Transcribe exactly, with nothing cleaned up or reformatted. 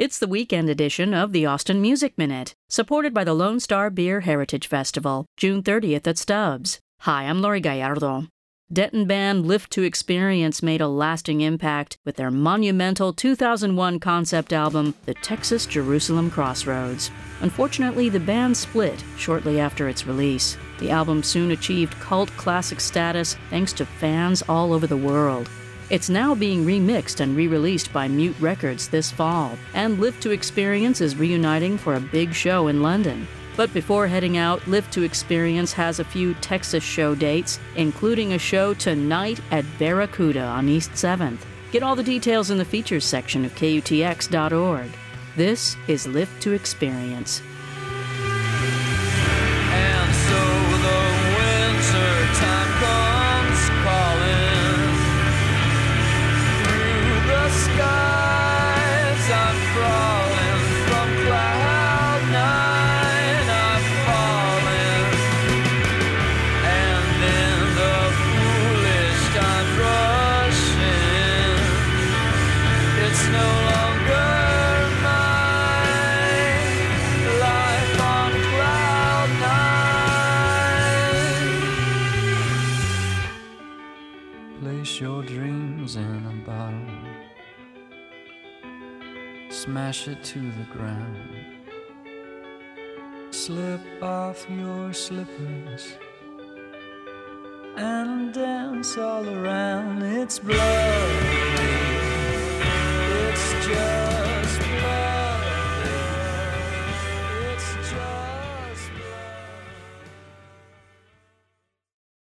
It's the weekend edition of the Austin Music Minute, supported by the Lone Star Beer Heritage Festival, June thirtieth at Stubbs. Hi, I'm Lori Gallardo. Denton band Lift to Experience made a lasting impact with their monumental two thousand one concept album, The Texas Jerusalem Crossroads. Unfortunately, the band split shortly after its release. The album soon achieved cult classic status thanks to fans all over the world. It's now being remixed and re-released by Mute Records this fall, and Lift to Experience is reuniting for a big show in London. But before heading out, Lift to Experience has a few Texas show dates, including a show tonight at Barracuda on East seventh. Get all the details in the features section of K U T X dot org. This is Lift to Experience. And so the winter time comes calling through the skies. I'm crawling from cloud nine. I'm falling, and then the foolish time rushing. It's no longer place your dreams in a bottle, smash it to the ground, slip off your slippers and dance all around. It's blood